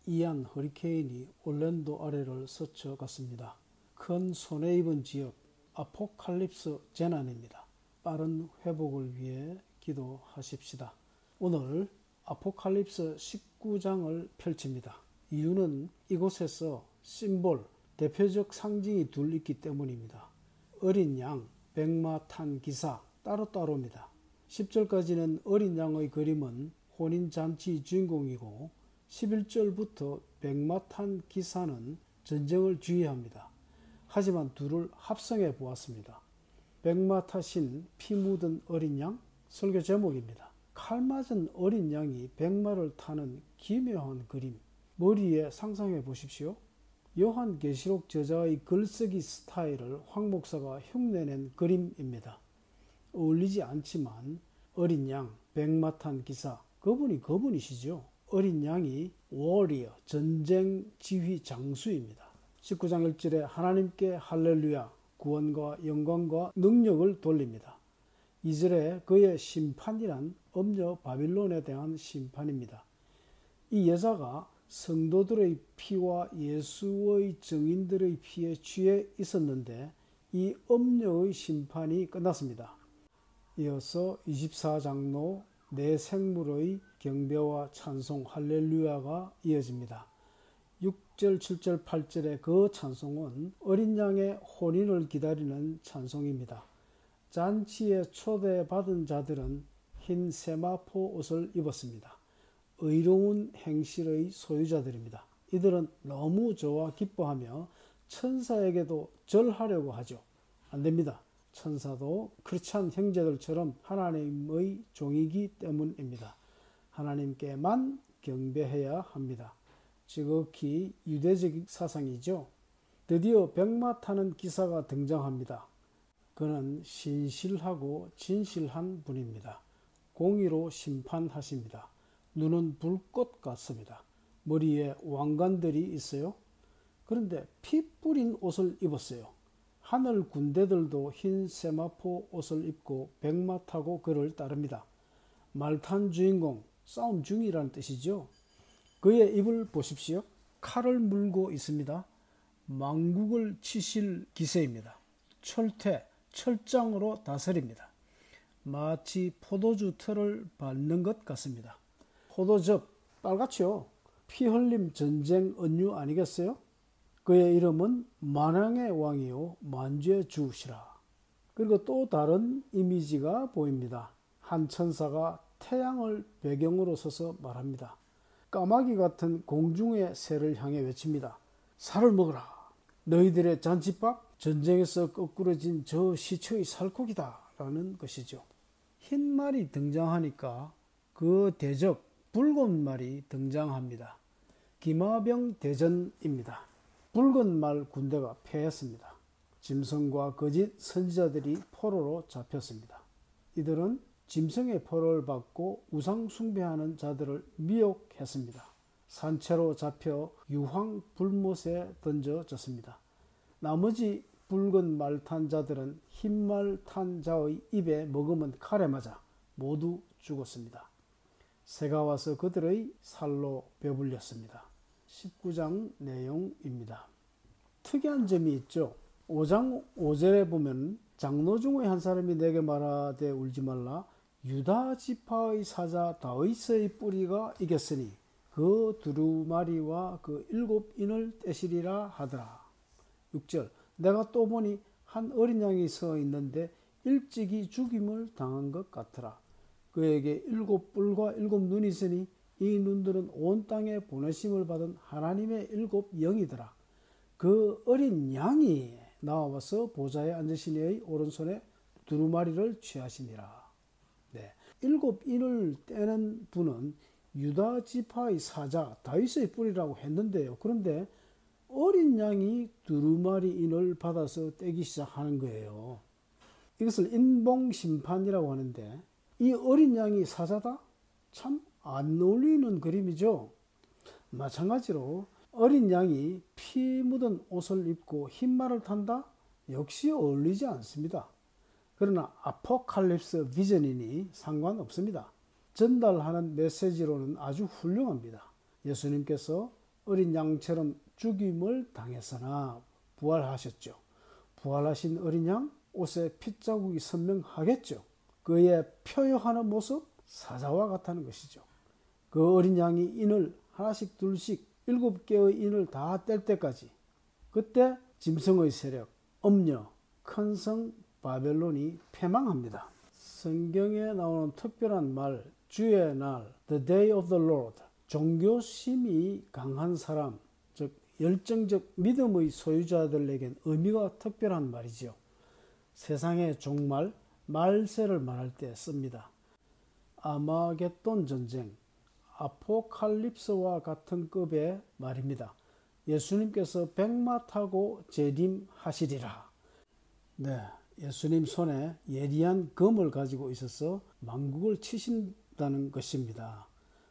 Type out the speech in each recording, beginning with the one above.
이안 허리케인이 올랜도 아래를 스쳐갔습니다. 큰 손해 입은 지역 아포칼립스 재난입니다. 빠른 회복을 위해 기도하십시다. 오늘 아포칼립스 19장을 펼칩니다. 이유는 이곳에서 심볼, 대표적 상징이 둘 있기 때문입니다. 어린 양, 백마 탄 기사 따로따로입니다. 10절까지는 어린 양의 그림은 혼인잔치 주인공이고 11절부터 백마 탄 기사는 전쟁을 주의합니다. 하지만 둘을 합성해 보았습니다. 백마 타신 피 묻은 어린 양? 설교 제목입니다. 칼 맞은 어린 양이 백마를 타는 기묘한 그림. 머리에 상상해 보십시오. 요한계시록 저자의 글쓰기 스타일을 황 목사가 흉내낸 그림입니다. 어울리지 않지만 어린 양, 백마 탄 기사, 그분이시죠. 어린 양이 워리어, 전쟁 지휘 장수입니다. 19장 1절에 하나님께 할렐루야, 구원과 영광과 능력을 돌립니다. 2절에 그의 심판이란 엄녀 바빌론에 대한 심판입니다. 이 여자가 성도들의 피와 예수의 증인들의 피에 취해 있었는데 이 엄녀의 심판이 끝났습니다. 이어서 24장로 내 생물의 경배와 찬송 할렐루야가 이어집니다. 6절, 7절, 8절의 그 찬송은 어린 양의 혼인을 기다리는 찬송입니다. 잔치에 초대받은 자들은 흰 세마포 옷을 입었습니다. 의로운 행실의 소유자들입니다. 이들은 너무 좋아 기뻐하며 천사에게도 절하려고 하죠. 안 됩니다. 천사도 크리스찬 형제들처럼 하나님의 종이기 때문입니다. 하나님께만 경배해야 합니다. 지극히 유대적 사상이죠. 드디어 백마 타는 기사가 등장합니다. 그는 신실하고 진실한 분입니다. 공의로 심판하십니다. 눈은 불꽃 같습니다. 머리에 왕관들이 있어요. 그런데 피 뿌린 옷을 입었어요. 하늘 군대들도 흰 세마포 옷을 입고 백마 타고 그를 따릅니다. 말탄 주인공, 싸움 중이라는 뜻이죠. 그의 입을 보십시오. 칼을 물고 있습니다. 망국을 치실 기세입니다. 철장으로 다스립니다. 마치 포도주 틀을 밟는 것 같습니다. 포도즙, 빨갛죠? 피 흘림 전쟁 은유 아니겠어요? 그의 이름은 만왕의 왕이요 만주의 주시라. 그리고 또 다른 이미지가 보입니다. 한 천사가 태양을 배경으로 서서 말합니다. 까마귀 같은 공중의 새를 향해 외칩니다. 살을 먹어라. 너희들의 잔치밥, 전쟁에서 거꾸러진 저 시체의 살코기다 라는 것이죠. 흰 말이 등장하니까 그 대적 붉은 말이 등장합니다. 기마병 대전입니다. 붉은 말 군대가 패했습니다. 짐승과 거짓 선지자들이 포로로 잡혔습니다. 이들은 짐승의 포로를 받고 우상 숭배하는 자들을 미혹했습니다. 산채로 잡혀 유황 불못에 던져졌습니다. 나머지 붉은 말 탄 자들은 흰 말 탄 자의 입에 머금은 칼에 맞아 모두 죽었습니다. 새가 와서 그들의 살로 배불렸습니다. 19장 내용입니다. 특이한 점이 있죠. 5장 5절에 보면 장로 중의 한 사람이 내게 말하되 울지 말라. 유다 지파의 사자 다윗의 뿌리가 이겼으니 그 두루마리와 그 7인을 떼시리라 하더라. 6절 내가 또 보니 한 어린 양이 서 있는데 일찍이 죽임을 당한 것 같더라. 그에게 7뿔과 7눈이 있으니 이 눈들은 온 땅에 보내심을 받은 하나님의 7영이더라. 그 어린 양이 나와서 보좌에 앉으신 이의 오른손에 두루마리를 취하시니라. 네. 7인을 떼는 분은 유다 지파의 사자 다윗의 뿌리라고 했는데요. 그런데 어린 양이 두루마리인을 받아서 떼기 시작하는 거예요. 이것을 인봉심판이라고 하는데 이 어린 양이 사자다? 참 안 어울리는 그림이죠. 마찬가지로 어린 양이 피 묻은 옷을 입고 흰 말을 탄다? 역시 어울리지 않습니다. 그러나 아포칼립스 비전이니 상관없습니다. 전달하는 메시지로는 아주 훌륭합니다. 예수님께서 어린 양처럼 죽임을 당했으나 부활하셨죠. 부활하신 어린 양, 옷에 핏자국이 선명하겠죠. 그의 표효하는 모습, 사자와 같다는 것이죠. 그 어린 양이 인을 하나씩 둘씩 7개의 인을 다 뗄 때까지, 그때 짐승의 세력, 엄녀, 큰 성 바벨론이 패망합니다. 성경에 나오는 특별한 말, 주의 날, the day of the Lord, 종교심이 강한 사람, 즉 열정적 믿음의 소유자들에겐 의미가 특별한 말이지요. 세상의 종말, 말세를 말할 때 씁니다. 아마겟돈 전쟁, 아포칼립스와 같은 급의 말입니다. 예수님께서 백마 타고 재림하시리라. 네, 예수님 손에 예리한 검을 가지고 있어서 만국을 치신다는 것입니다.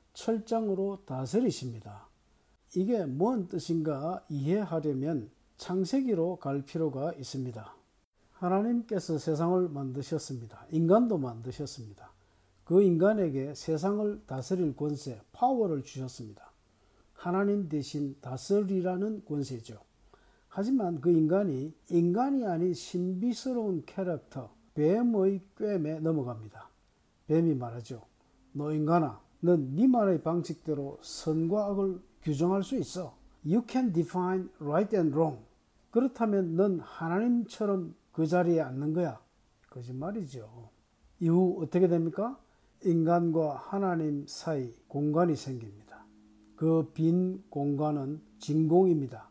철장으로 다스리십니다. 이게 뭔 뜻인가 이해하려면 창세기로 갈 필요가 있습니다. 하나님께서 세상을 만드셨습니다. 인간도 만드셨습니다. 그 인간에게 세상을 다스릴 권세, 파워를 주셨습니다. 하나님 대신 다스리라는 권세죠. 하지만 그 인간이 아닌 신비스러운 캐릭터, 뱀의 꿰매 넘어갑니다. 뱀이 말하죠. 너 인간아, 넌 니만의 방식대로 선과 악을 규정할 수 있어. You can define right and wrong. 그렇다면 넌 하나님처럼 그 자리에 앉는 거야. 거짓말이죠. 이후 어떻게 됩니까? 인간과 하나님 사이 공간이 생깁니다. 그 빈 공간은 진공입니다.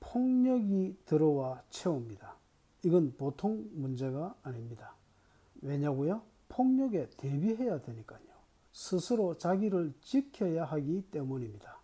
폭력이 들어와 채웁니다. 이건 보통 문제가 아닙니다. 왜냐고요? 폭력에 대비해야 되니까요. 스스로 자기를 지켜야 하기 때문입니다.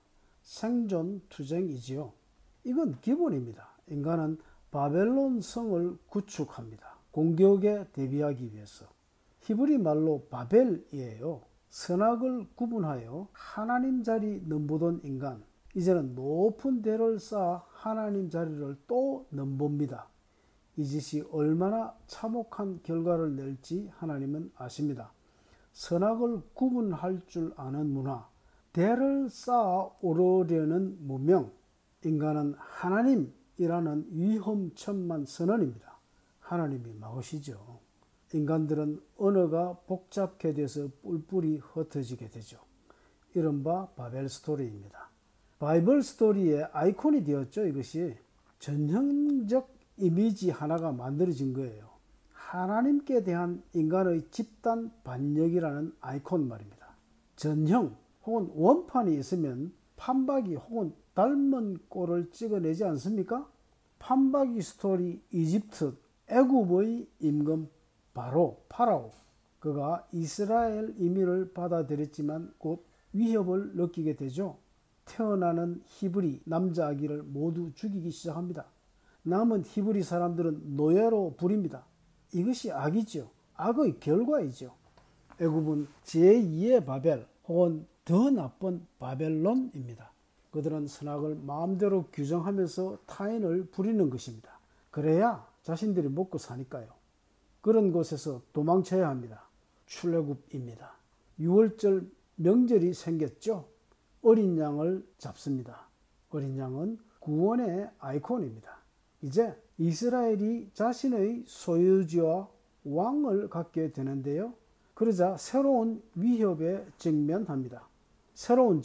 생존 투쟁이지요. 이건 기본입니다. 인간은 바벨론 성을 구축합니다. 공격에 대비하기 위해서. 히브리 말로 바벨이에요. 선악을 구분하여 하나님 자리 넘보던 인간, 이제는 높은 대를 쌓아 하나님 자리를 또 넘봅니다. 이 짓이 얼마나 참혹한 결과를 낼지 하나님은 아십니다. 선악을 구분할 줄 아는 문화, 대를 쌓아 오르려는 무명, 인간은 하나님이라는 위험천만 선언입니다. 하나님이 막으시죠. 인간들은 언어가 복잡하게 돼서 뿔뿔이 흩어지게 되죠. 이른바 바벨 스토리입니다. 바이블 스토리의 아이콘이 되었죠. 이것이 전형적 이미지 하나가 만들어진 거예요. 하나님께 대한 인간의 집단 반역이라는 아이콘 말입니다. 전형 혹은 원판이 있으면 판박이 혹은 닮은 꼴을 찍어내지 않습니까? 판박이 스토리 이집트, 애굽의 임금 바로 파라오, 그가 이스라엘 이민을 받아들였지만 곧 위협을 느끼게 되죠. 태어나는 히브리 남자 아기를 모두 죽이기 시작합니다. 남은 히브리 사람들은 노예로 부립니다. 이것이 악이죠. 악의 결과이죠. 애굽은 제2의 바벨 혹은 더 나쁜 바벨론입니다. 그들은 선악을 마음대로 규정하면서 타인을 부리는 것입니다. 그래야 자신들이 먹고 사니까요. 그런 곳에서 도망쳐야 합니다. 출애굽입니다. 6월절 명절이 생겼죠. 어린 양을 잡습니다. 어린 양은 구원의 아이콘입니다. 이제 이스라엘이 자신의 소유지와 왕을 갖게 되는데요. 그러자 새로운 위협에 직면합니다. 새로운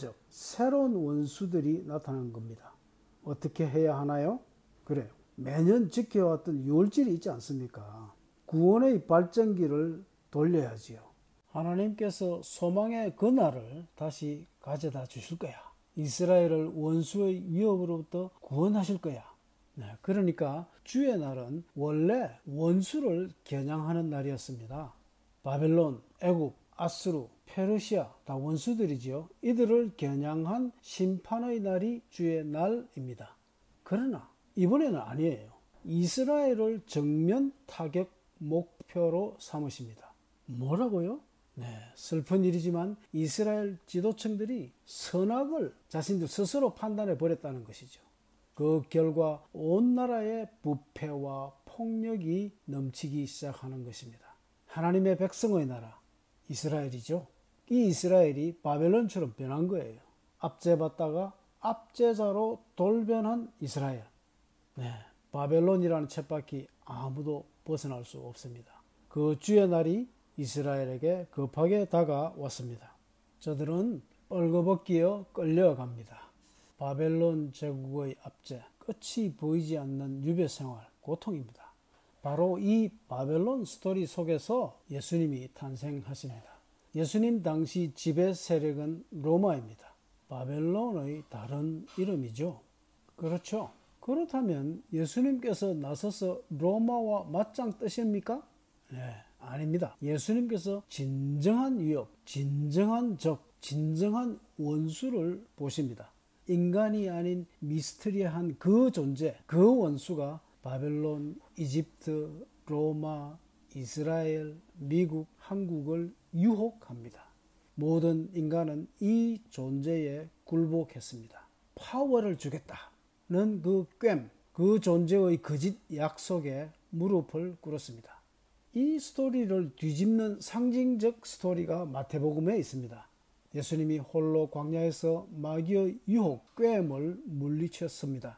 원수들이 나타난 겁니다. 어떻게 해야 하나요? 그래요. 매년 지켜왔던 6월절이 있지 않습니까? 구원의 발전기를 돌려야지요. 하나님께서 소망의 그날을 다시 가져다 주실 거야. 이스라엘을 원수의 위협으로부터 구원하실 거야. 네, 그러니까 주의 날은 원래 원수를 겨냥하는 날이었습니다. 바벨론, 애굽, 아수르, 페르시아 다 원수들이지요. 이들을 겨냥한 심판의 날이 주의 날입니다. 그러나 이번에는 아니에요. 이스라엘을 정면 타격 목표로 삼으십니다. 뭐라고요? 네, 슬픈 일이지만 이스라엘 지도층들이 선악을 자신들 스스로 판단해 버렸다는 것이죠. 그 결과 온 나라에 부패와 폭력이 넘치기 시작하는 것입니다. 하나님의 백성의 나라 이스라엘이죠. 이 이스라엘이 바벨론처럼 변한 거예요. 압제받다가 압제자로 돌변한 이스라엘. 네, 바벨론이라는 쳇바퀴 아무도 벗어날 수 없습니다. 그 주의 날이 이스라엘에게 급하게 다가왔습니다. 저들은 벌거벗기어 끌려갑니다. 바벨론 제국의 압제, 끝이 보이지 않는 유배 생활, 고통입니다. 바로 이 바벨론 스토리 속에서 예수님이 탄생하십니다. 예수님 당시 지배 세력은 로마입니다. 바벨론의 다른 이름이죠. 그렇죠. 그렇다면 예수님께서 나서서 로마와 맞짱 뜨십니까? 네, 아닙니다. 예수님께서 진정한 위협, 진정한 적, 진정한 원수를 보십니다. 인간이 아닌 미스터리한 그 존재, 그 원수가 바벨론, 이집트, 로마, 이스라엘, 미국, 한국을 유혹합니다. 모든 인간은 이 존재에 굴복했습니다. 파워를 주겠다는 그 꽹, 그 존재의 거짓 약속에 무릎을 꿇었습니다. 이 스토리를 뒤집는 상징적 스토리가 마태복음에 있습니다. 예수님이 홀로 광야에서 마귀의 유혹, 꽹을 물리쳤습니다.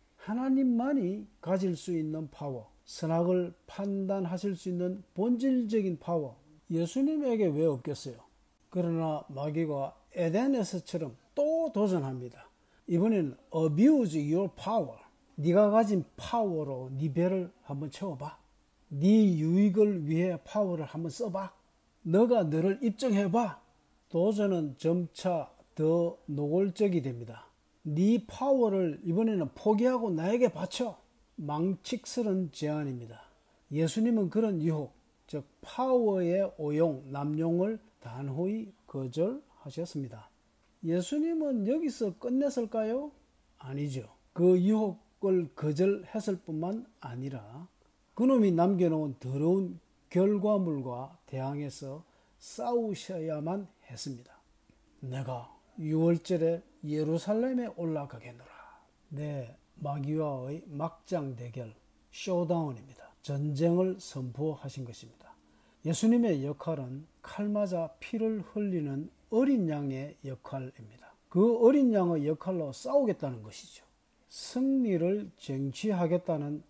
하나님만이 가질 수 있는 파워, 선악을 판단하실 수 있는 본질적인 파워, 예수님에게 왜 없겠어요? 그러나 마귀가 에덴에서처럼 또 도전합니다. 이번에는 abuse your power. 네가 가진 파워로 네 배를 한번 채워봐. 네 유익을 위해 파워를 한번 써봐. 너가 너를 입증해봐. 도전은 점차 더 노골적이 됩니다. 네 파워를 이번에는 포기하고 나에게 바쳐. 망측스런 제안입니다. 예수님은 그런 유혹, 즉 파워의 오용, 남용을 단호히 거절하셨습니다. 예수님은 여기서 끝냈을까요? 아니죠. 그 유혹을 거절했을 뿐만 아니라 그놈이 남겨놓은 더러운 결과물과 대항해서 싸우셔야만 했습니다. 내가 6월절에 예루살렘에 올라가겠노라. 네, 마귀와의 막장 대결, 쇼다운입니다. 전쟁을 선포하신 것입니다. 예수님의 역할은 칼 맞아 피를 흘리는 어린 양의 역할입니다. 그 어린 양의 역할로 싸우겠다는 것이죠. 승리를 쟁취하겠다는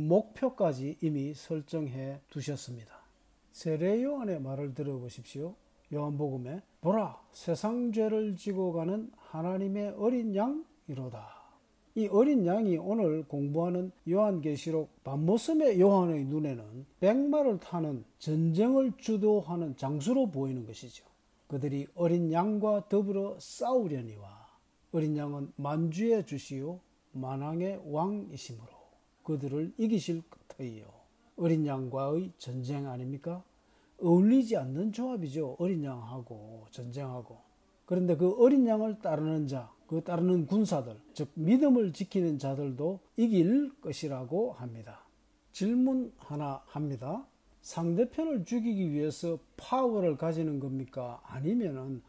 목표까지 이미 설정해 두셨습니다. 세례 요한의 말을 들어보십시오. 요한복음에 보라, 세상 죄를 지고 가는 하나님의 어린 양이로다. 이 어린 양이 오늘 공부하는 요한계시록 밤모섬의 요한의 눈에는 백마를 타는 전쟁을 주도하는 장수로 보이는 것이죠. 그들이 어린 양과 더불어 싸우려니와 어린 양은 만주의 주시요 만왕의 왕이시므로 그들을 이기실 터이요. 어린 양과의 전쟁 아닙니까? 어울리지 않는 조합이죠. 어린 양하고 전쟁하고. 그런데 그 어린 양을 따르는 자, 그 따르는 군사들, 즉 믿음을 지키는 자들도 이길 것이라고 합니다. 질문 하나 합니다. 상대편을 죽이기 위해서 파워를 가지는 겁니까? 아니면은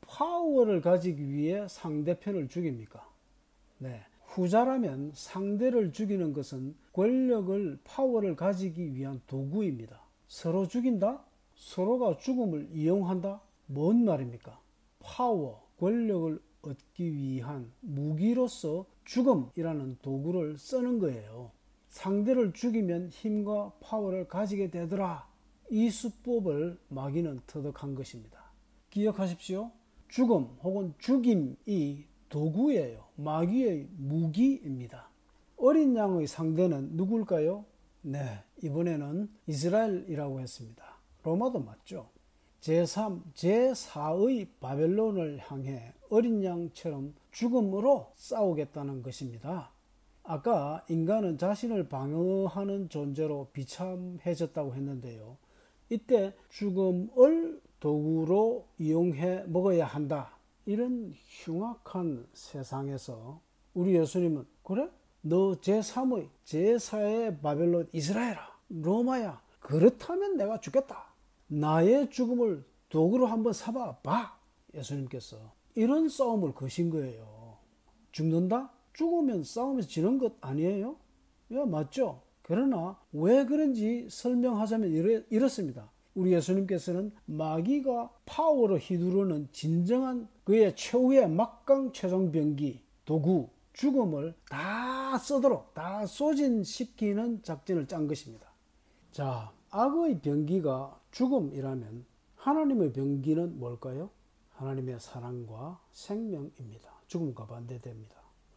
파워를 가지기 위해 상대편을 죽입니까? 네. 후자라면 상대를 죽이는 것은 권력을, 파워를 가지기 위한 도구입니다. 서로 죽인다? 서로가 죽음을 이용한다? 뭔 말입니까? 파워, 권력을 얻기 위한 무기로서 죽음이라는 도구를 쓰는 거예요. 상대를 죽이면 힘과 파워를 가지게 되더라. 이 수법을 마귀는 터득한 것입니다. 기억하십시오. 죽음 혹은 죽임이 도구예요. 마귀의 무기입니다. 어린 양의 상대는 누굴까요? 네, 이번에는 이스라엘이라고 했습니다. 로마도 맞죠. 제3, 제4의 바벨론을 향해 어린 양처럼 죽음으로 싸우겠다는 것입니다. 아까 인간은 자신을 방어하는 존재로 비참해졌다고 했는데요. 이때 죽음을 도구로 이용해 먹어야 한다. 이런 흉악한 세상에서 우리 예수님은 그래? 너 제3의, 제4의 바벨론 이스라엘아, 로마야. 그렇다면 내가 죽겠다. 나의 죽음을 도구로 한번 삼아봐. 예수님께서 이런 싸움을 거신 거예요. 죽는다? 죽으면 싸움에서 지는 것 아니에요? 예, 맞죠? 그러나 왜 그런지 설명하자면 이렇습니다. 우리 예수님께서는 마귀가 파워로 휘두르는 진정한 그의 최후의 막강 최종 병기, 도구, 죽음을 다 쓰도록 다 소진시키는 작전을 짠 것입니다. 자, 악의 병기가 죽음이라면 하나님의 병기는 뭘까요? 하나님의 사랑과 생명입니다. 죽음과 반대됩니다.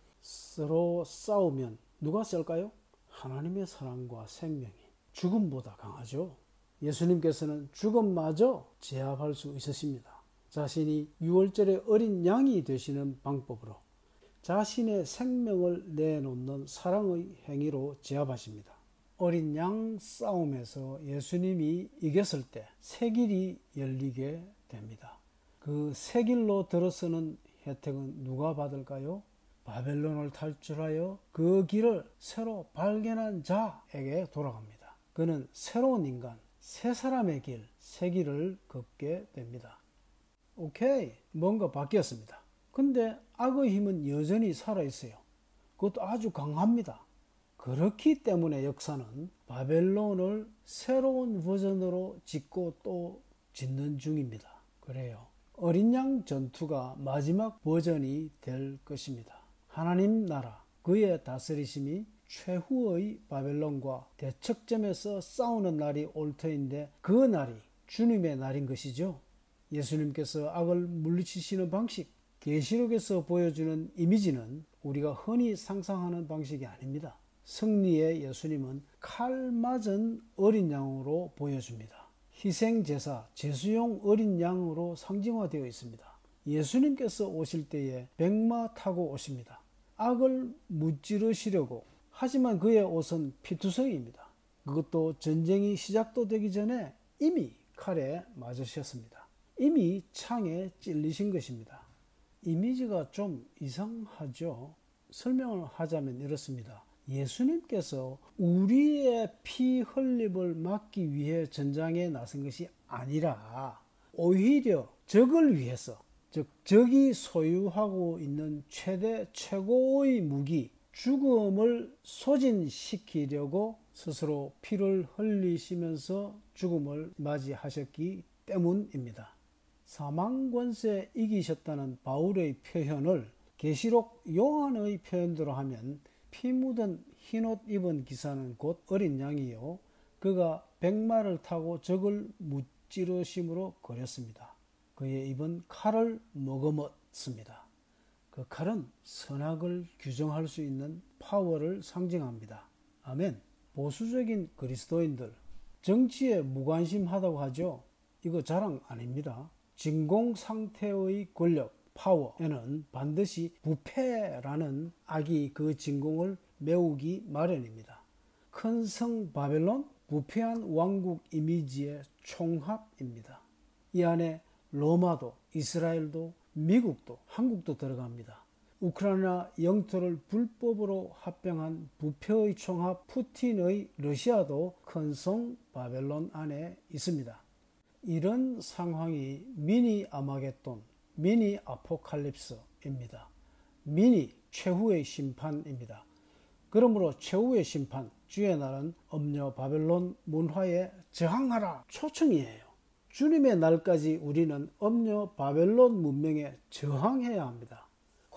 서로 싸우면 누가 셀까요? 하나님의 사랑과 생명이 죽음보다 강하죠. 예수님께서는 죽음마저 제압할 수 있으십니다. 자신이 유월절의 어린 양이 되시는 방법으로 자신의 생명을 내놓는 사랑의 행위로 제압하십니다. 어린 양 싸움에서 예수님이 이겼을 때 새 길이 열리게 됩니다. 그 새 길로 들어서는 혜택은 누가 받을까요? 바벨론을 탈출하여 그 길을 새로 발견한 자에게 돌아갑니다. 그는 새로운 인간, 새 사람의 길, 새 길을 걷게 됩니다. 오케이, 뭔가 바뀌었습니다. 근데 악의 힘은 여전히 살아있어요. 그것도 아주 강합니다. 그렇기 때문에 역사는 바벨론을 새로운 버전으로 짓고 또 짓는 중입니다. 그래요. 어린 양 전투가 마지막 버전이 될 것입니다. 하나님 나라, 그의 다스리심이 최후의 바벨론과 대척점에서 싸우는 날이 올 터인데 그 날이 주님의 날인 것이죠. 예수님께서 악을 물리치시는 방식, 계시록에서 보여주는 이미지는 우리가 흔히 상상하는 방식이 아닙니다. 승리의 예수님은 칼 맞은 어린 양으로 보여줍니다. 희생제사, 제수용 어린 양으로 상징화되어 있습니다. 예수님께서 오실 때에 백마 타고 오십니다. 악을 무찌르시려고, 하지만 그의 옷은 피투성이입니다. 그것도 전쟁이 시작도 되기 전에 이미 칼에 맞으셨습니다. 이미 창에 찔리신 것입니다. 이미지가 좀 이상하죠. 설명을 하자면 이렇습니다. 예수님께서 우리의 피 흘림을 막기 위해 전장에 나선 것이 아니라 오히려 적을 위해서, 즉 적이 소유하고 있는 최고의 무기 죽음을 소진시키려고 스스로 피를 흘리시면서 죽음을 맞이하셨기 때문입니다. 사망권세 이기셨다는 바울의 표현을 계시록 요한의 표현대로 하면 피 묻은 흰옷 입은 기사는 곧 어린 양이요 그가 백마를 타고 적을 무찌르심으로 거렸습니다. 그의 입은 칼을 머금었습니다. 그 칼은 선악을 규정할 수 있는 파워를 상징합니다. 아멘. 보수적인 그리스도인들, 정치에 무관심하다고 하죠. 이거 자랑 아닙니다. 진공 상태의 권력, 파워에는 반드시 부패라는 악이 그 진공을 메우기 마련입니다. 큰 성 바벨론, 부패한 왕국 이미지의 총합입니다. 이 안에 로마도, 이스라엘도, 미국도, 한국도 들어갑니다. 우크라이나 영토를 불법으로 합병한 부패의 총합 푸틴의 러시아도 큰 성 바벨론 안에 있습니다. 이런 상황이 미니 아마겟돈, 미니 아포칼립스입니다. 미니 최후의 심판입니다. 그러므로 최후의 심판, 주의 날은 엄녀 바벨론 문화에 저항하라 초청이에요. 주님의 날까지 우리는 엄녀 바벨론 문명에 저항해야 합니다.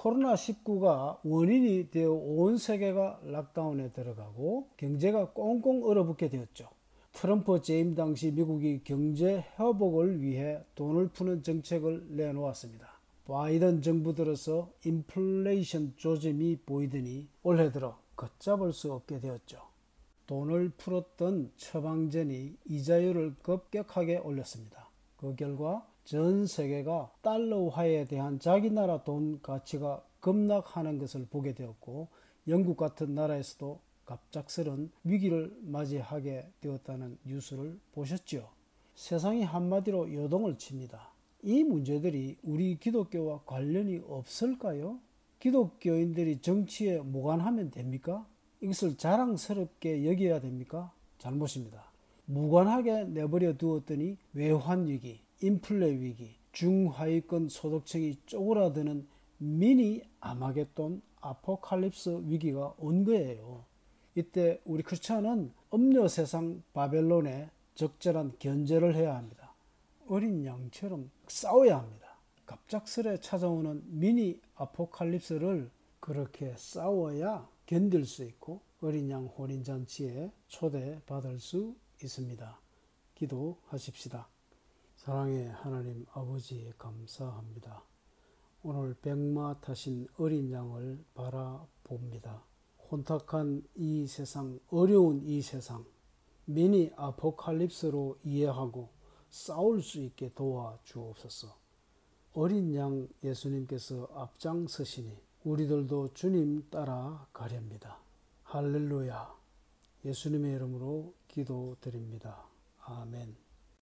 코로나19가 원인이 되어 온 세계가 락다운에 들어가고 경제가 꽁꽁 얼어붙게 되었죠. 트럼프 재임 당시 미국이 경제 회복을 위해 돈을 푸는 정책을 내놓았습니다. 바이든 정부 들어서 인플레이션 조짐이 보이더니 올해 들어 걷잡을 수 없게 되었죠. 돈을 풀었던 처방전이 이자율을 급격하게 올렸습니다. 그 결과 전 세계가 달러화에 대한 자기 나라 돈 가치가 급락하는 것을 보게 되었고 영국 같은 나라에서도 갑작스런 위기를 맞이하게 되었다는 뉴스를 보셨죠. 세상이 한마디로 요동을 칩니다. 이 문제들이 우리 기독교와 관련이 없을까요? 기독교인들이 정치에 무관하면 됩니까? 이것을 자랑스럽게 여겨야 됩니까? 잘못입니다. 무관하게 내버려 두었더니 외환위기, 인플레 위기, 중하위권 소득층이 쪼그라드는 미니 아마겟돈 아포칼립스 위기가 온 거예요. 이때 우리 크리스찬은 음녀 세상 바벨론에 적절한 견제를 해야 합니다. 어린 양처럼 싸워야 합니다. 갑작스레 찾아오는 미니 아포칼립스를 그렇게 싸워야 견딜 수 있고 어린 양 혼인잔치에 초대받을 수 있습니다. 기도하십시다. 사랑의 하나님 아버지 감사합니다. 오늘 백마 타신 어린 양을 바라봅니다. 혼탁한 이 세상, 어려운 이 세상, 미니 아포칼립스로 이해하고 싸울 수 있게 도와주옵소서. 어린 양 예수님께서 앞장서시니 우리들도 주님 따라가렵니다. 할렐루야. 예수님의 이름으로 기도드립니다. 아멘.